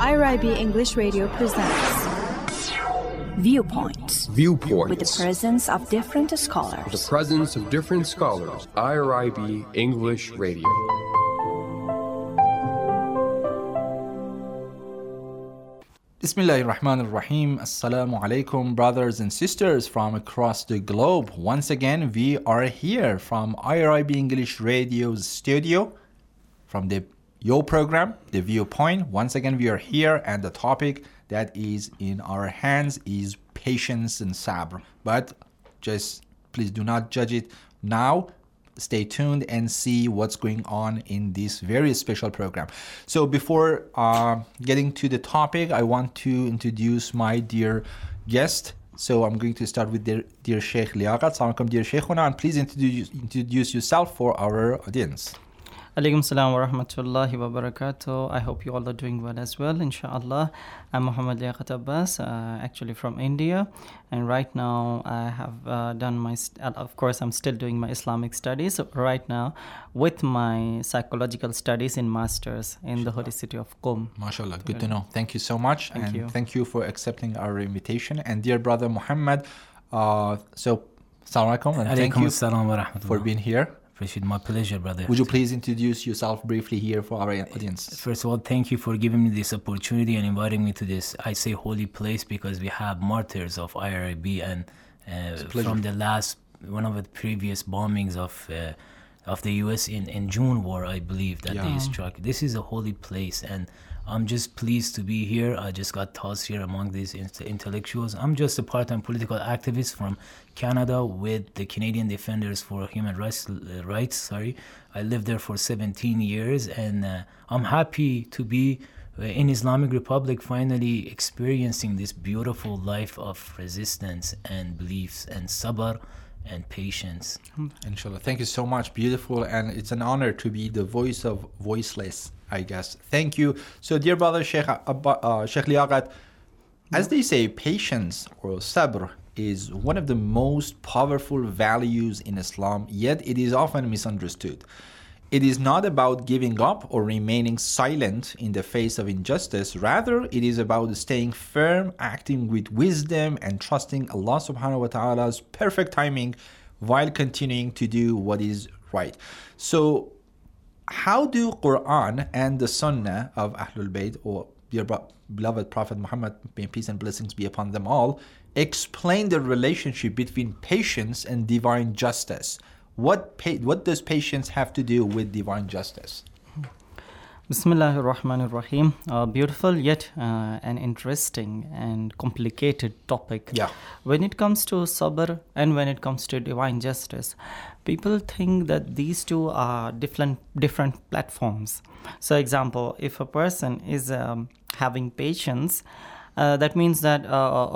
IRIB English Radio presents Viewpoints. Viewpoints. With the presence of different scholars. The presence of different scholars. IRIB English Radio. Bismillahir Rahmanir Rahim. Assalamu alaikum, brothers and sisters from across the globe. Once again, we are here from IRIB English Radio's studio, from your program, The Viewpoint. Once again, we are here, and the topic that is in our hands is patience and sabr. But just please do not judge it now. Stay tuned and see what's going on in this very special program. So before getting to the topic, I want to introduce my dear guest. So I'm going to start with dear Sheikh Liaqat. Assalamu alaikum, dear Sheikhuna, and please introduce yourself for our audience. Alaikum salam wa rahmatullahi wa barakatuh. I hope you all are doing well as well, inshallah. I'm Muhammad Liaqat Abbas, actually from India. And right now I have done of course I'm still doing my Islamic studies right now with my psychological studies in Masters in the holy city of Qom. MashaAllah, good to know. Thank you so much. Thank you for accepting our invitation. And dear brother Muhammad, so Assalamu alaikum, and thank you for being here. Appreciate, my pleasure, brother. Would you please introduce yourself briefly here for our audience? First of all, thank you for giving me this opportunity and inviting me to this, I say, holy place, because we have martyrs of IRIB, and from the last, one of the previous bombings of the US in June war, I believe, that they struck. This is a holy place, and I'm just pleased to be here. I just got tossed here among these intellectuals. I'm just a part-time political activist from Canada with the Canadian Defenders for Human Rights. I lived there for 17 years, and I'm happy to be in Islamic Republic, finally experiencing this beautiful life of resistance and beliefs and sabr and patience. Inshallah. Thank you so much. Beautiful. And it's an honor to be the voice of voiceless, I guess. Thank you. So, dear brother Sheikh Liaqat, as they say, patience or sabr is one of the most powerful values in Islam, yet it is often misunderstood. It is not about giving up or remaining silent in the face of injustice. Rather, it is about staying firm, acting with wisdom, and trusting Allah subhanahu wa ta'ala's perfect timing while continuing to do what is right. So, how do Quran and the Sunnah of Ahlul Bayt, or dear beloved Prophet Muhammad, may peace and blessings be upon them all, explain the relationship between patience and divine justice? What does patience have to do with divine justice? Bismillahir Rahmanir Rahim. Beautiful yet an interesting and complicated topic. Yeah. When it comes to sabr and when it comes to divine justice, people think that these two are different platforms. So, example, if a person is having patience, that means that,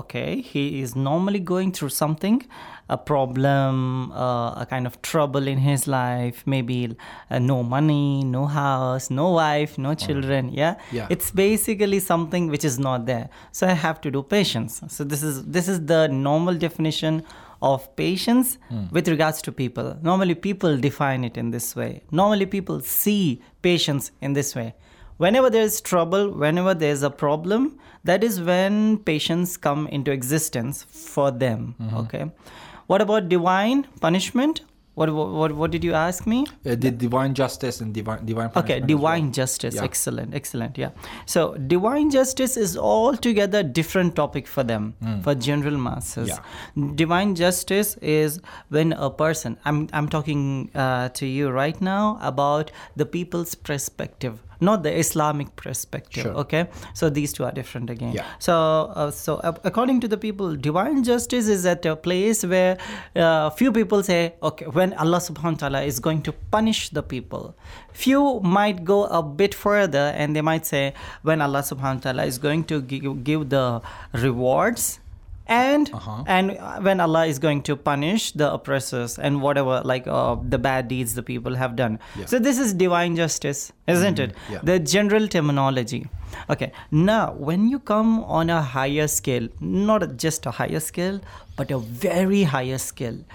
he is normally going through something, a problem, a kind of trouble in his life, maybe no money, no house, no wife, no children, It's basically something which is not there. So I have to do patience. So this is the normal definition of patience with regards to people. Normally people define it in this way. Normally people see patience in this way. Whenever there is trouble, whenever there is a problem, that is when patience come into existence for them. Okay. What about divine punishment? What did you ask me? The divine justice and divine punishment. Okay, divine justice. Yeah. Excellent. Yeah. So divine justice is altogether different topic for them, for general masses. Yeah. Divine justice is when a person, I'm talking to you right now about the people's perspective, not the Islamic perspective. Sure. Okay, so these two are different again. Yeah. So according to the people, divine justice is at a place where few people say, okay, when Allah subhanahu wa ta'ala is going to punish the people. Few might go a bit further and they might say when Allah subhanahu wa ta'ala is going to give the rewards, and when Allah is going to punish the oppressors and whatever, like the bad deeds the people have done. Yeah. So this is divine justice, isn't it? Yeah. The general terminology. Okay, now when you come on a higher scale, not just a higher scale, but a very higher scale,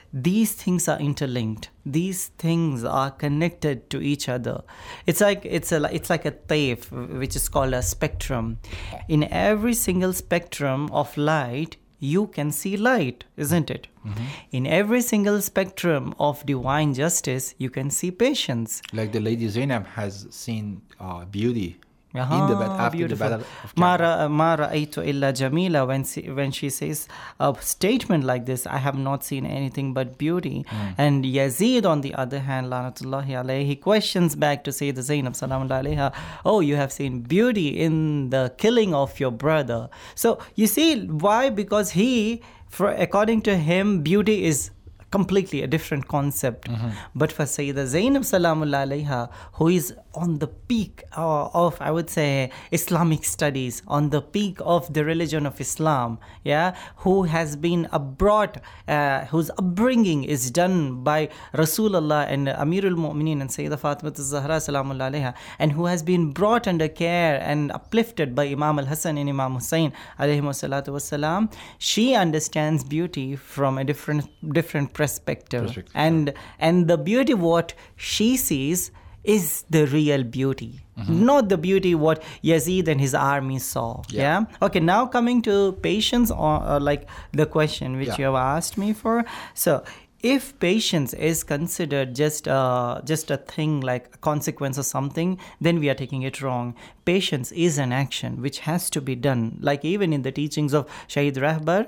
these things are interlinked. These things are connected to each other. It's like a tape, which is called a spectrum. In every single spectrum of light, you can see light, isn't it? Mm-hmm. In every single spectrum of divine justice, you can see patience. Like the Lady Zainab has seen beauty. In the after beautiful. the battle of Karbala. Ma ra'aytu illa jamila, when she says a statement like this, I have not seen anything but beauty. And Yazid, on the other hand, lanatullahi alayhi, he questions back to Sayyidah Zainab salamullahi alayha, oh, you have seen beauty in the killing of your brother. So you see why? Because according to him, beauty is completely a different concept. But for Sayyidah Zainab salamullahi alayha, who is on the peak of, I would say, Islamic studies, on the peak of the religion of Islam, who has been abroad, whose upbringing is done by Rasulullah and Amirul Mu'mineen and Sayyidah Fatimah al-Zahra salamullahi alayha, and who has been brought under care and uplifted by Imam al-Hasan and Imam Hussain alayhi salatu wasalam, she understands beauty from a different perspective. And the beauty what she sees is the real beauty, not the beauty what Yazid and his army saw. Okay, now coming to patience, or like the question which you have asked me for. So if patience is considered just a thing, like a consequence of something, then we are taking it wrong. Patience is an action which has to be done. Like even in the teachings of Shahid Rahbar,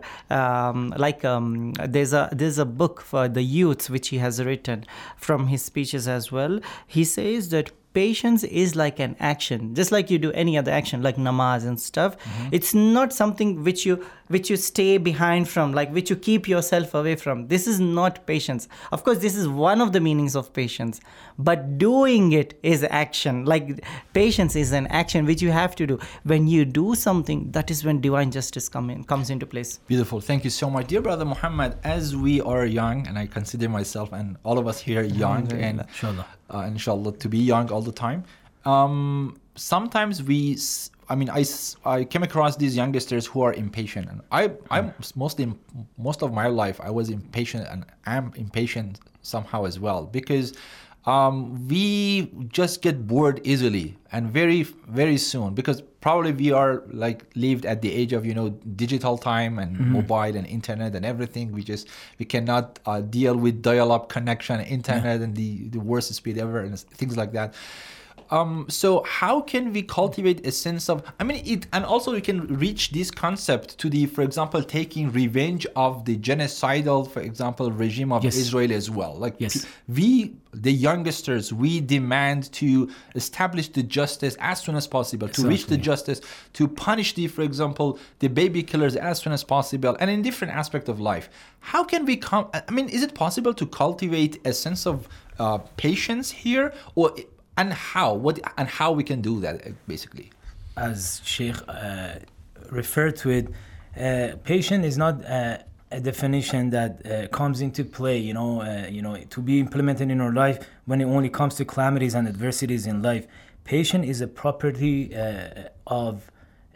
there's a book for the youths which he has written from his speeches as well. He says that patience is like an action, just like you do any other action, like namaz and stuff. It's not something which you stay behind from, like which you keep yourself away from. This is not patience. Of course, this is one of the meanings of patience, but doing it is action. Like patience is an action which you have to do. When you do something, that is when divine justice comes into place. Beautiful. Thank you so much. Dear Brother Muhammad, as we are young, and I consider myself and all of us here young, and inshallah to be young all the time, sometimes I came across these youngsters who are impatient, and I'm most of my life I was impatient, and am impatient somehow as well, because we just get bored easily and very, very soon, because probably we are like lived at the age of digital time and mobile and internet and everything. We cannot deal with dial-up connection, internet, and the worst speed ever, and things like that. So how can we cultivate a sense of, and also we can reach this concept to for example, taking revenge of the genocidal, for example, regime of Israel as well. Like we, the youngsters, we demand to establish the justice as soon as possible, to reach the justice, to punish for example, the baby killers as soon as possible, and in different aspects of life. How can we is it possible to cultivate a sense of patience here, and how we can do that, basically? As Sheikh referred to it, patience is not a definition that comes into play, to be implemented in our life when it only comes to calamities and adversities in life. Patience is a property of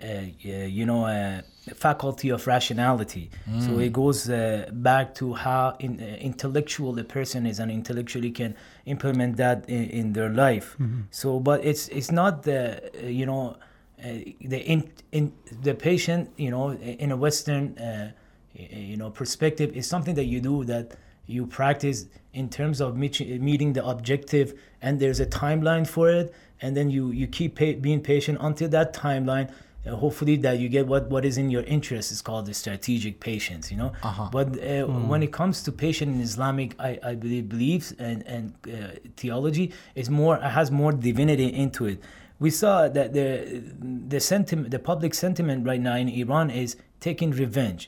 faculty of rationality. So it goes back to how intellectual a person is, and intellectually can implement that in their life. So, but it's not the patient, in a Western perspective, is something that you do, that you practice in terms of meeting the objective, and there's a timeline for it, and then you keep being patient until that timeline. Hopefully that you get what is in your interest. Is called the strategic patience, But when it comes to patience in Islamic, I believe beliefs and theology has more divinity into it. We saw that the public sentiment right now in Iran is taking revenge,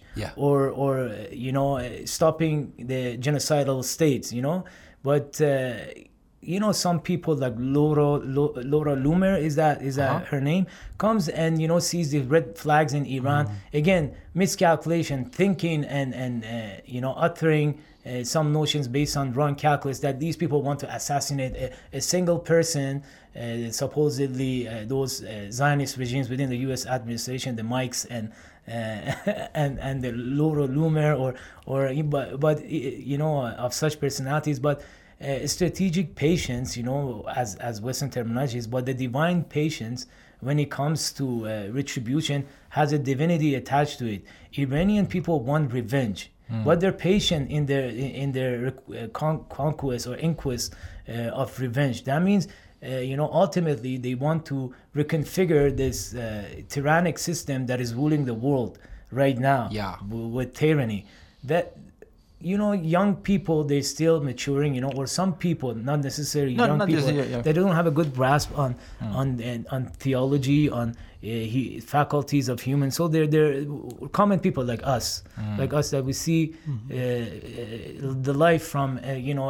or stopping the genocidal states, But you know, some people like Laura Loomer, is that her name, comes and, you know, sees the red flags in Iran. Again, miscalculation, thinking and you know, uttering some notions based on wrong calculus that these people want to assassinate a single person. Supposedly those Zionist regimes within the U.S. administration, the Mikes and the Laura Loomer, but you know, of such personalities, but strategic patience, you know, as Western terminologies, but the divine patience when it comes to retribution has a divinity attached to it. Iranian people want revenge, but they're patient in their conquest or inquest of revenge. That means, you know, ultimately they want to reconfigure this tyrannic system that is ruling the world right now. With tyranny. That, you know, young people, they're still maturing, you know, or some people, not necessarily young people, they don't have a good grasp on theology, on faculties of human. So they're common people like us, that we see the life from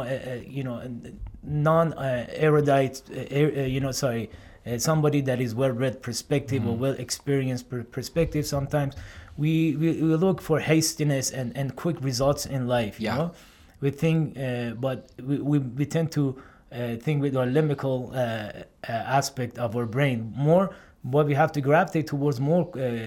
non-erudite, somebody that is well-read perspective or well-experienced perspective. Sometimes we look for hastiness and quick results in life. You know, we think, but we tend to think with our limbical aspect of our brain more. But we have to gravitate towards more,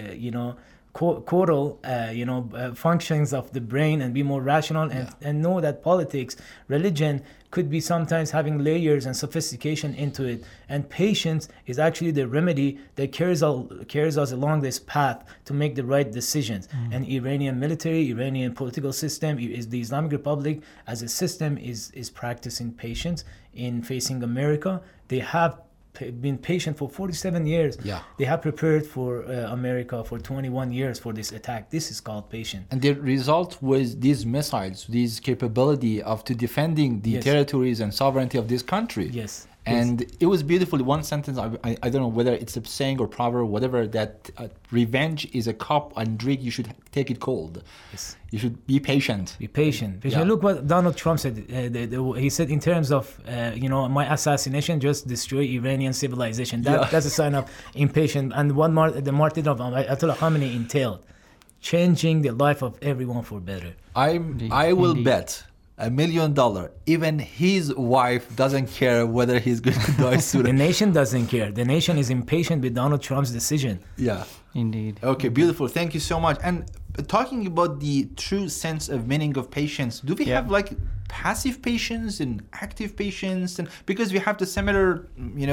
caudal, functions of the brain and be more rational and know that politics, religion could be sometimes having layers and sophistication into it. And patience is actually the remedy that carries us along this path to make the right decisions. And Iranian military, Iranian political system, is the Islamic Republic as a system is practicing patience in facing America. They have been patient for 47 years. They have prepared for America for 21 years for this attack. This is called patience. And the result was these missiles, this capability of to defending the territories and sovereignty of this country. And it was beautiful. One sentence, I don't know whether it's a saying or proverb or whatever, that revenge is a cup and drink, you should take it cold. You should be patient. Be patient. Look what Donald Trump said. He said in terms of, my assassination just destroy Iranian civilization. That's a sign of impatience. And what the martyrdom of Ayatollah Khamenei entailed, changing the life of everyone for better. I will bet $1 million. Even his wife doesn't care whether he's going to die soon. The nation doesn't care. The nation is impatient with Donald Trump's decision. Indeed. Okay, beautiful. Thank you so much. And talking about the true sense of meaning of patience, do we have like passive patience and active patience? And because we have the similar,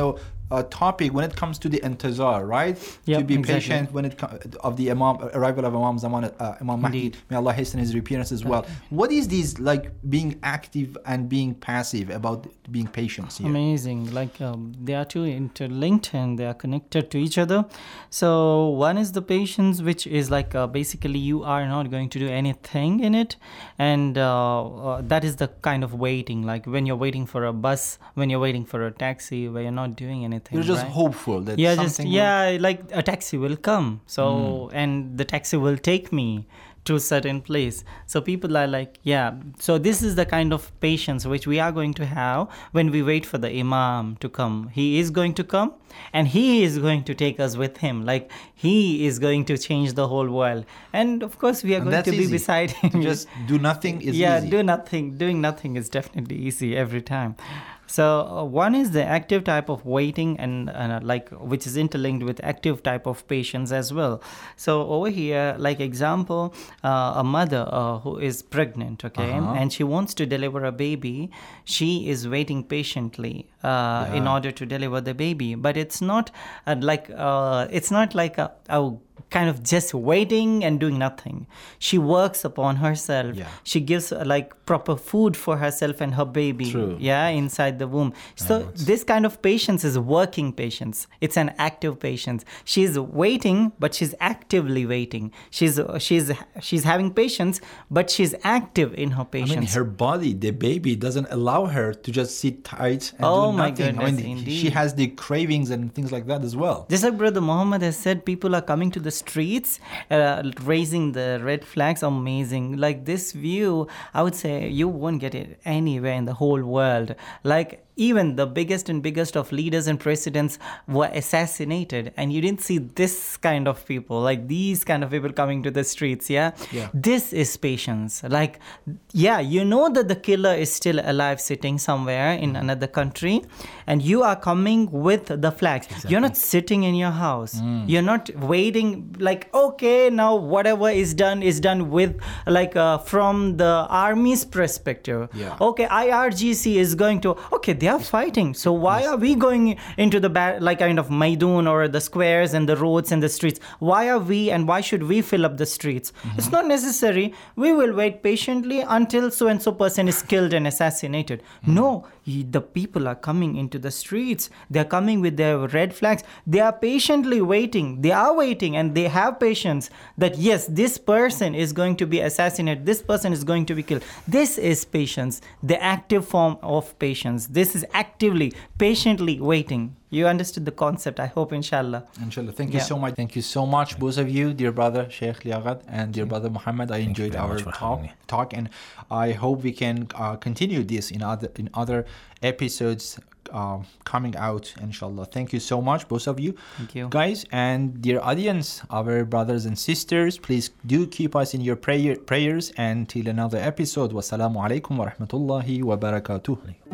topic when it comes to the intizar, right? To be patient when it of the arrival of Imam Zaman, Imam Mahdi. May Allah hasten his appearance as well. What is these like being active and being passive about being patient here? Amazing. Like they are two interlinked and they are connected to each other. So one is the patience, which is like basically you are not going to do anything in it, and that is the kind of waiting, like when you're waiting for a bus, when you're waiting for a taxi, where you're not doing anything. You're just hopeful that something like a taxi will come. So and the taxi will take me to a certain place. So people are like, so this is the kind of patience which we are going to have when we wait for the Imam to come. He is going to come and he is going to take us with him. Like he is going to change the whole world. And of course we are going to be beside him. To just do nothing is easy. Doing nothing is definitely easy every time. So one is the active type of waiting and which is interlinked with active type of patience as well. So over here, like example, a mother who is pregnant, and she wants to deliver a baby. She is waiting patiently in order to deliver the baby. But it's not like a kind of just waiting and doing nothing. She works upon herself. She gives proper food for herself and her baby. Inside the womb. So this kind of patience is working patience. It's an active patience. She's waiting, but she's actively waiting. She's having patience, but she's active in her patience. I mean, her body, the baby, doesn't allow her to just sit tight and do nothing. My goodness, indeed. She has the cravings and things like that as well. Just like Brother Muhammad has said, people are coming to the streets, raising the red flags. Amazing. Like this view, I would say you won't get it anywhere in the whole world. Like even the biggest and biggest of leaders and presidents were assassinated, and you didn't see this kind of people, like these kind of people coming to the streets. This is patience. Like, you know that the killer is still alive sitting somewhere in another country, and you are coming with the flags. Exactly. You're not sitting in your house. You're not waiting like, okay, now whatever is done with like from the army's perspective. Okay, IRGC is going to, okay, they are fighting. So why are we going into the like kind of Maidun or the squares and the roads and the streets? Why are we and why should we fill up the streets? It's not necessary. We will wait patiently until so and so person is killed and assassinated. No, the people are coming into the streets. They are coming with their red flags. They are patiently waiting. They are waiting, and they have patience that yes, this person is going to be assassinated. This person is going to be killed. This is patience, the active form of patience. This is actively, patiently waiting. You understood the concept, I hope, inshallah. Inshallah. Thank you so much. Thank you so much, both of you, dear brother Sheikh Liaquat and dear brother Muhammad. I enjoyed our talk, and I hope we can continue this in other episodes coming out, inshallah. Thank you so much, both of you. Thank you, guys. And dear audience, our brothers and sisters, please do keep us in your prayers until another episode. Wassalamu alaikum wa rahmatullahi wa barakatuh.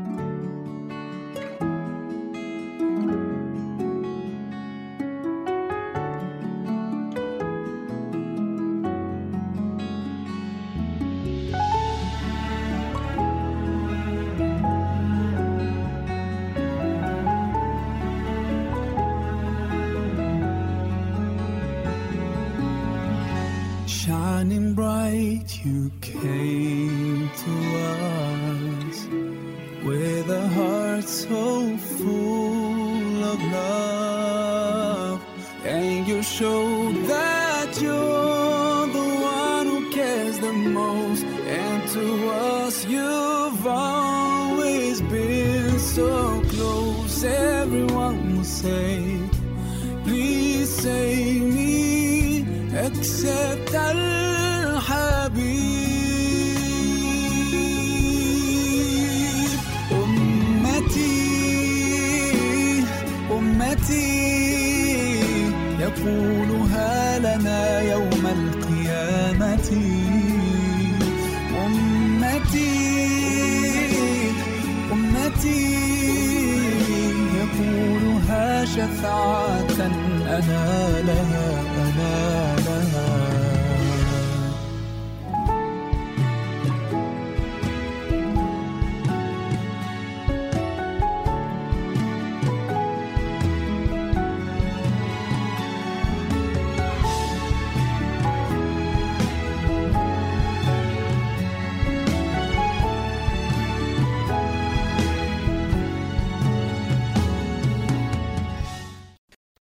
Shining bright, you came to us with a heart so full of love, and you showed that you're the one who cares the most, and to us you've always been so close. Everyone will say, please save me, except Al-Habib. أمتي يقولها لنا يوم القيامة. أمتي يقولها شفاعة أنا لها.